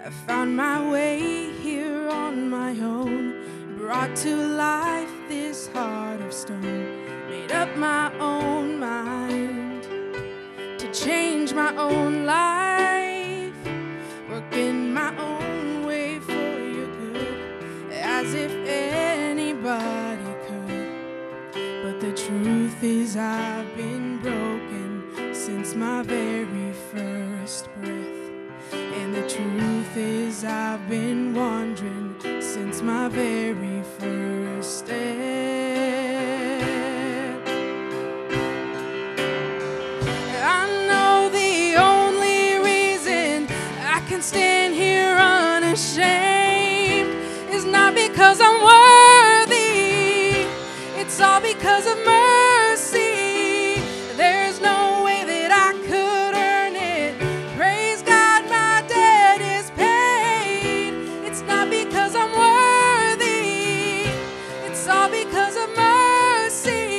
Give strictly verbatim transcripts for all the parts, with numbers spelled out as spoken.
I found my way here on my own, brought to life this heart of stone, made up my own mind to change my own life, working my own way for your good, as if anybody could. But the truth is I've been broken since my very first breath. And the truth is I've been wandering since my very first step. I know the only reason I can stand here unashamed is not because I'm worthy, it's all because of mercy. There's no way that I could earn it. Praise God, my debt is paid. It's not because I'm worthy, it's all because of mercy.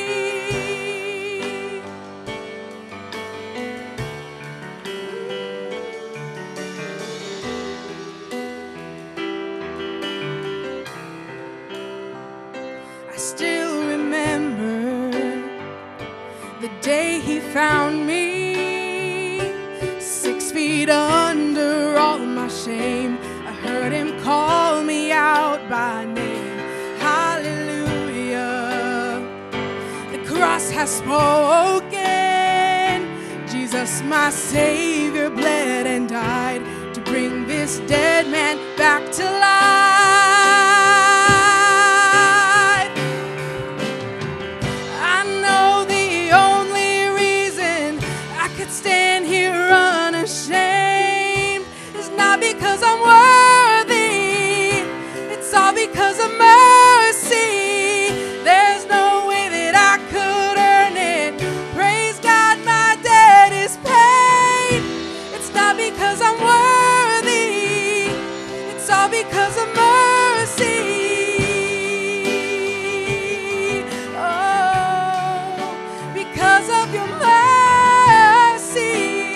I still remember the day he found me, six feet under all my shame. I heard him call me out by name. Hallelujah, the cross has spoken. Jesus, my Savior, bled and died to bring this dead man back to life. I know the only reason I could stand here unashamed is not because I'm worthy, it's all because of mercy. There's no way that I could earn it. Praise God, my debt is paid. It's not because I'm worthy, it's all because of mercy. Oh, because of your mercy.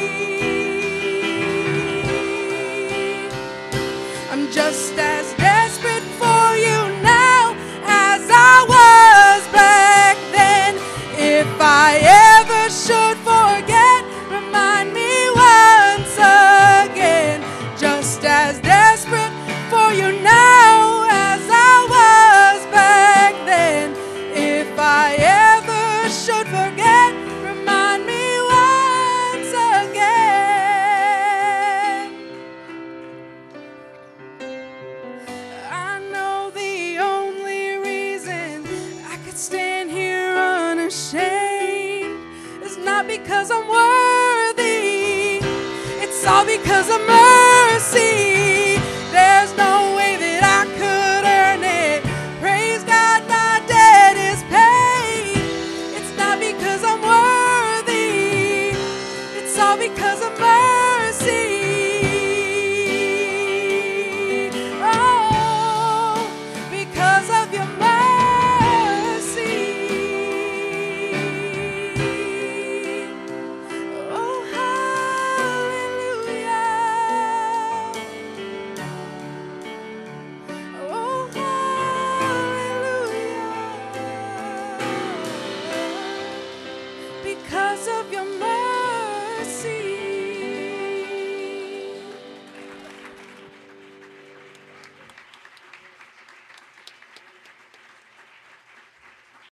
I'm just as desperate for you now as I was back then. If I ever should forget, remind me once again. Just as desperate for you now as I was back then. If I ever should forget, remind me once again. I know the only reason I could stand here unashamed is not because I'm worthy, it's all because of mercy.